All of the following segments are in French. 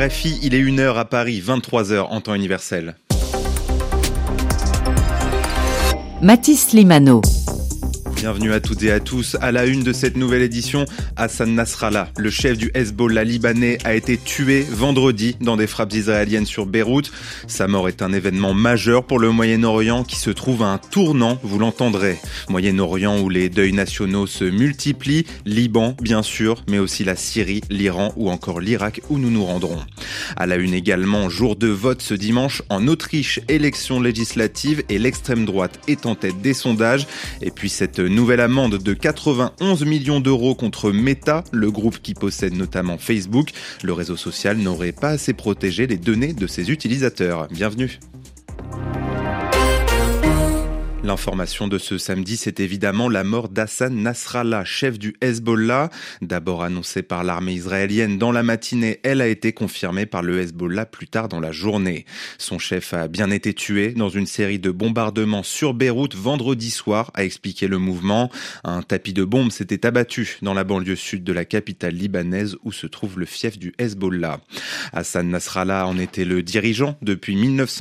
RFI, il est 1h à Paris, 23h en temps universel. Mathis Limano. Bienvenue à toutes et à tous. À la une de cette nouvelle édition, Hassan Nasrallah, le chef du Hezbollah libanais, a été tué vendredi dans des frappes israéliennes sur Beyrouth. Sa mort est un événement majeur pour le Moyen-Orient qui se trouve à un tournant, vous l'entendrez. Moyen-Orient où les deuils nationaux se multiplient, Liban bien sûr, mais aussi la Syrie, l'Iran ou encore l'Irak où nous nous rendrons. À la une également, jour de vote ce dimanche en Autriche, élection législative et l'extrême droite est en tête des sondages. Et puis cette nouvelle amende de 91 millions d'euros contre Meta, le groupe qui possède notamment Facebook. Le réseau social n'aurait pas assez protégé les données de ses utilisateurs. Bienvenue. L'information de ce samedi, c'est évidemment la mort d'Hassan Nasrallah, chef du Hezbollah. D'abord annoncée par l'armée israélienne dans la matinée, elle a été confirmée par le Hezbollah plus tard dans la journée. Son chef a bien été tué dans une série de bombardements sur Beyrouth vendredi soir, a expliqué le mouvement. Un tapis de bombes s'était abattu dans la banlieue sud de la capitale libanaise où se trouve le fief du Hezbollah. Hassan Nasrallah en était le dirigeant depuis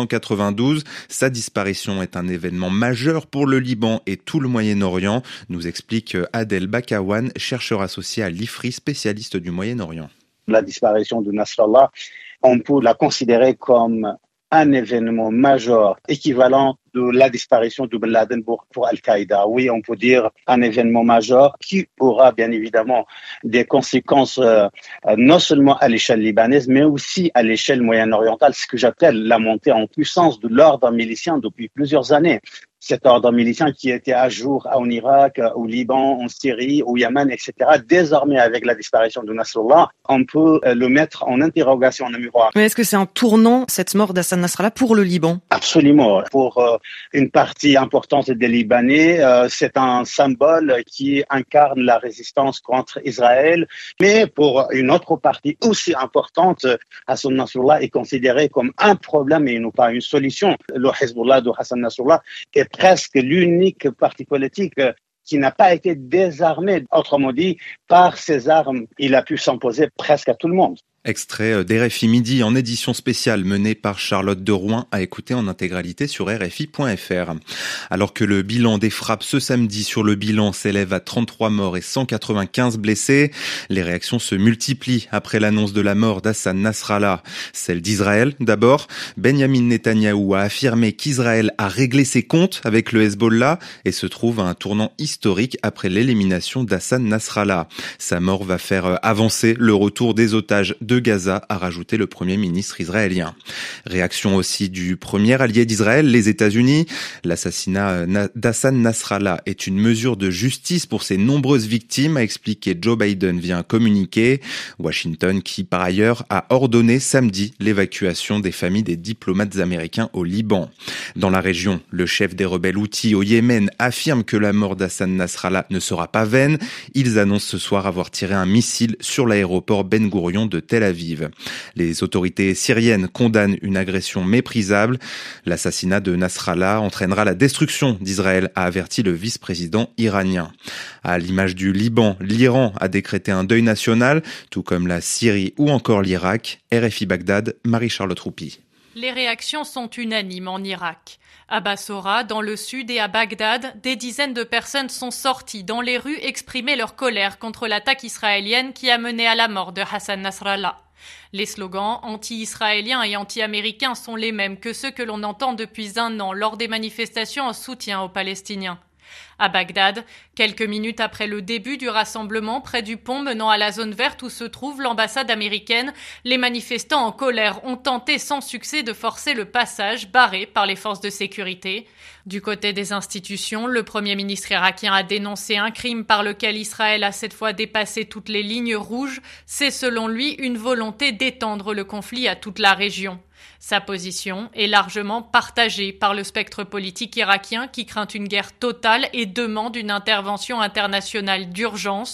1992. Sa disparition est un événement majeur pour le Liban et tout le Moyen-Orient, nous explique Adel Bakawan, chercheur associé à l'IFRI, spécialiste du Moyen-Orient. La disparition de Nasrallah, on peut la considérer comme un événement majeur, équivalent de la disparition de Ben Laden pour Al-Qaïda. Oui, on peut dire un événement majeur qui aura bien évidemment des conséquences non seulement à l'échelle libanaise, mais aussi à l'échelle moyen-orientale, ce que j'appelle la montée en puissance de l'ordre milicien depuis plusieurs années. Cet ordre milicien qui était à jour en Irak, au Liban, en Syrie, au Yémen, etc. Désormais, avec la disparition de Nasrallah, on peut le mettre en interrogation, en miroir. Mais est-ce que c'est un tournant, cette mort d'Hassan Nasrallah, pour le Liban ? Absolument. Pour une partie importante des Libanais, c'est un symbole qui incarne la résistance contre Israël. Mais pour une autre partie aussi importante, Hassan Nasrallah est considéré comme un problème et non pas une solution. Le Hezbollah de Hassan Nasrallah est presque l'unique parti politique qui n'a pas été désarmé. Autrement dit, par ses armes, il a pu s'imposer presque à tout le monde. Extrait d'RFI Midi en édition spéciale menée par Charlotte de Rouen à écouter en intégralité sur RFI.fr. Alors que le bilan des frappes ce samedi sur le bilan s'élève à 33 morts et 195 blessés, les réactions se multiplient après l'annonce de la mort d'Hassan Nasrallah. Celle d'Israël d'abord. Benjamin Netanyahou a affirmé qu'Israël a réglé ses comptes avec le Hezbollah et se trouve à un tournant historique après l'élimination d'Hassan Nasrallah. Sa mort va faire avancer le retour des otages de Gaza, a rajouté le Premier ministre israélien. Réaction aussi du premier allié d'Israël, les États-Unis. L'assassinat d'Hassan Nasrallah est une mesure de justice pour ses nombreuses victimes, a expliqué Joe Biden via un communiqué. Washington qui, par ailleurs, a ordonné samedi l'évacuation des familles des diplomates américains au Liban. Dans la région, le chef des rebelles houthis au Yémen affirme que la mort d'Hassan Nasrallah ne sera pas vaine. Ils annoncent ce soir avoir tiré un missile sur l'aéroport Ben Gourion de Tel Aviv. Les autorités syriennes condamnent une agression méprisable. L'assassinat de Nasrallah entraînera la destruction d'Israël, a averti le vice-président iranien. À l'image du Liban, l'Iran a décrété un deuil national, tout comme la Syrie ou encore l'Irak. RFI Bagdad, Marie-Charlotte Roupi. Les réactions sont unanimes en Irak. À Bassora, dans le sud, et à Bagdad, des dizaines de personnes sont sorties dans les rues exprimer leur colère contre l'attaque israélienne qui a mené à la mort de Hassan Nasrallah. Les slogans anti-israéliens et anti-américains sont les mêmes que ceux que l'on entend depuis un an lors des manifestations en soutien aux Palestiniens. À Bagdad, quelques minutes après le début du rassemblement près du pont menant à la zone verte où se trouve l'ambassade américaine, les manifestants en colère ont tenté sans succès de forcer le passage barré par les forces de sécurité. Du côté des institutions, le Premier ministre irakien a dénoncé un crime par lequel Israël a cette fois dépassé toutes les lignes rouges. C'est selon lui une volonté d'étendre le conflit à toute la région. Sa position est largement partagée par le spectre politique irakien qui craint une guerre totale et demande une intervention internationale d'urgence.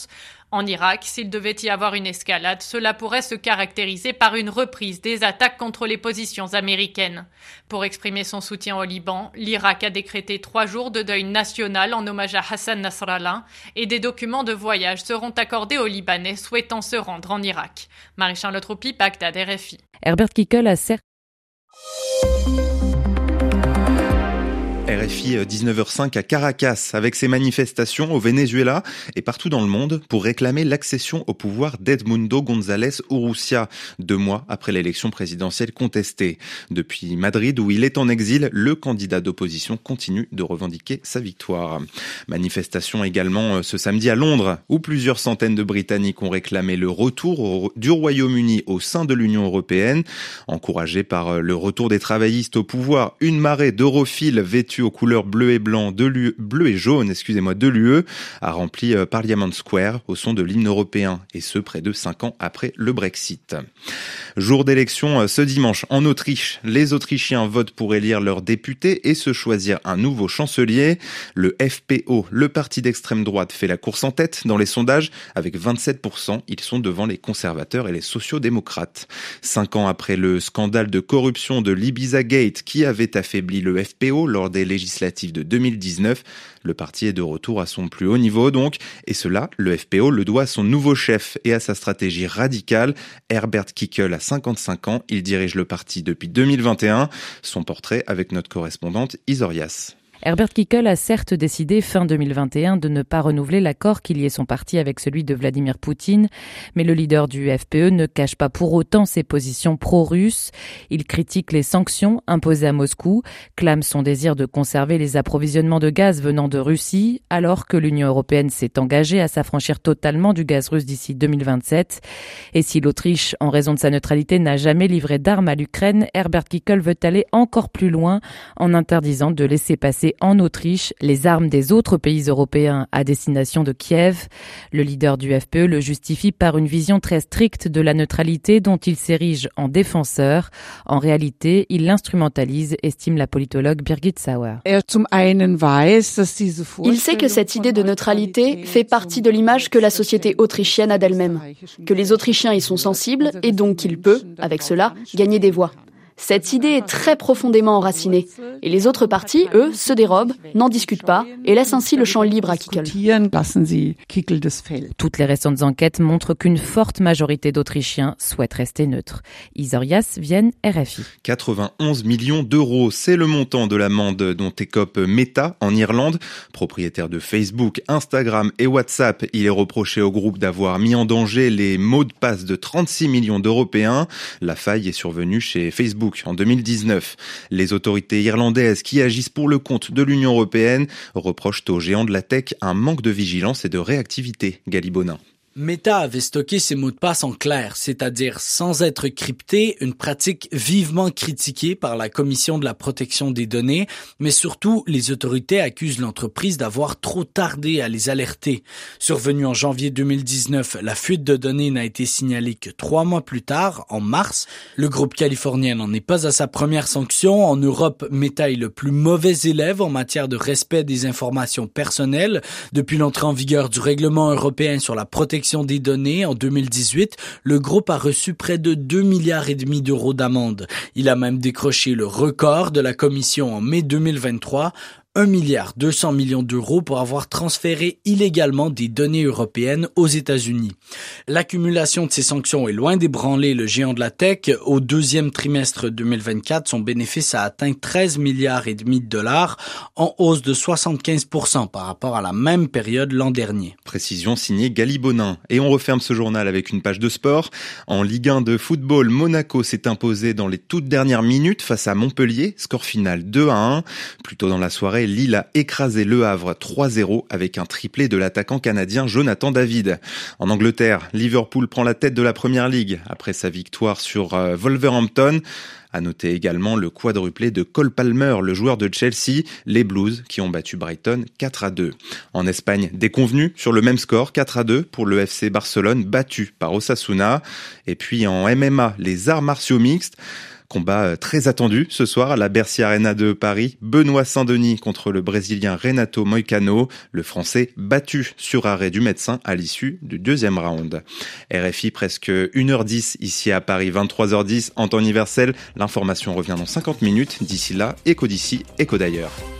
En Irak, s'il devait y avoir une escalade, cela pourrait se caractériser par une reprise des attaques contre les positions américaines. Pour exprimer son soutien au Liban, l'Irak a décrété 3 jours de deuil national en hommage à Hassan Nasrallah et des documents de voyage seront accordés aux Libanais souhaitant se rendre en Irak. Marie-Charlotte Roupi, Bagdad, RFI. Herbert Kickel a RFI 19h05 à Caracas avec ses manifestations au Venezuela et partout dans le monde pour réclamer l'accession au pouvoir d'Edmundo González Urrutia, 2 mois après l'élection présidentielle contestée. Depuis Madrid où il est en exil, le candidat d'opposition continue de revendiquer sa victoire. Manifestation également ce samedi à Londres où plusieurs centaines de Britanniques ont réclamé le retour du Royaume-Uni au sein de l'Union européenne. Encouragés par le retour des travaillistes au pouvoir, une marée d'europhiles vêtus aux couleurs bleu et blanc bleu et jaune, de l'UE, a rempli Parliament Square au son de l'hymne européen, et ce près de 5 ans après le Brexit. Jour d'élection ce dimanche en Autriche. Les Autrichiens votent pour élire leurs députés et se choisir un nouveau chancelier. Le FPO, le parti d'extrême droite, fait la course en tête dans les sondages. Avec 27%, ils sont devant les conservateurs et les sociaux-démocrates. 5 ans après le scandale de corruption de l'Ibiza-Gate qui avait affaibli le FPO lors des législatives de 2019, le parti est de retour à son plus haut niveau donc, et cela, le FPO le doit à son nouveau chef et à sa stratégie radicale. Herbert Kickel a 55 ans, il dirige le parti depuis 2021. Son portrait avec notre correspondante Isorias. Herbert Kickel a certes décidé fin 2021 de ne pas renouveler l'accord qui liait son parti avec celui de Vladimir Poutine, mais le leader du FPE ne cache pas pour autant ses positions pro-russes. Il critique les sanctions imposées à Moscou, clame son désir de conserver les approvisionnements de gaz venant de Russie, alors que l'Union européenne s'est engagée à s'affranchir totalement du gaz russe d'ici 2027. Et si l'Autriche, en raison de sa neutralité, n'a jamais livré d'armes à l'Ukraine, Herbert Kickel veut aller encore plus loin en interdisant de laisser passer en Autriche les armes des autres pays européens à destination de Kiev. Le leader du FPE le justifie par une vision très stricte de la neutralité dont il s'érige en défenseur. En réalité, il l'instrumentalise, estime la politologue Birgit Sauer. Il sait que cette idée de neutralité fait partie de l'image que la société autrichienne a d'elle-même, que les Autrichiens y sont sensibles et donc qu'il peut, avec cela, gagner des voix. Cette idée est très profondément enracinée. Et les autres partis, eux, se dérobent, n'en discutent pas et laissent ainsi le champ libre à Kickel. Toutes les récentes enquêtes montrent qu'une forte majorité d'Autrichiens souhaitent rester neutres. Isorias, Vienne, RFI. 91 millions d'euros, c'est le montant de l'amende dont écope Meta en Irlande. Propriétaire de Facebook, Instagram et WhatsApp, il est reproché au groupe d'avoir mis en danger les mots de passe de 36 millions d'Européens. La faille est survenue chez Facebook en 2019. Les autorités irlandaises qui agissent pour le compte de l'Union européenne reprochent aux géants de la tech un manque de vigilance et de réactivité. Gali Bonin. Meta avait stocké ses mots de passe en clair, c'est-à-dire sans être cryptés, une pratique vivement critiquée par la Commission de la protection des données, mais surtout, les autorités accusent l'entreprise d'avoir trop tardé à les alerter. Survenue en janvier 2019, la fuite de données n'a été signalée que 3 mois plus tard, en mars. Le groupe californien n'en est pas à sa première sanction. En Europe, Meta est le plus mauvais élève en matière de respect des informations personnelles. Depuis l'entrée en vigueur du règlement européen sur la protection des données en 2018, le groupe a reçu près de 2,5 milliards d'euros d'amende. Il a même décroché le record de la commission en mai 2023, 1,2 milliard d'euros pour avoir transféré illégalement des données européennes aux États-Unis. L'accumulation de ces sanctions est loin d'ébranler le géant de la tech. Au 2e trimestre 2024, son bénéfice a atteint 13,5 milliards $, en hausse de 75% par rapport à la même période l'an dernier. Précision signée Gali Bonin. Et on referme ce journal avec une page de sport. En Ligue 1 de football, Monaco s'est imposé dans les toutes dernières minutes face à Montpellier. Score final 2-1. Plus tôt dans la soirée, Lille a écrasé Le Havre 3-0 avec un triplé de l'attaquant canadien Jonathan David. En Angleterre, Liverpool prend la tête de la Premier League après sa victoire sur Wolverhampton. À noter également le quadruplé de Cole Palmer, le joueur de Chelsea, les Blues qui ont battu Brighton 4-2. En Espagne, déconvenu sur le même score, 4-2 pour le FC Barcelone battu par Osasuna. Et puis en MMA, les arts martiaux mixtes. Combat très attendu ce soir à la Bercy Arena de Paris. Benoît Saint-Denis contre le Brésilien Renato Moicano. Le Français battu sur arrêt du médecin à l'issue du deuxième round. RFI presque 1h10 ici à Paris, 23h10 en temps universel. L'information revient dans 50 minutes. D'ici là, écho d'ici, écho d'ailleurs.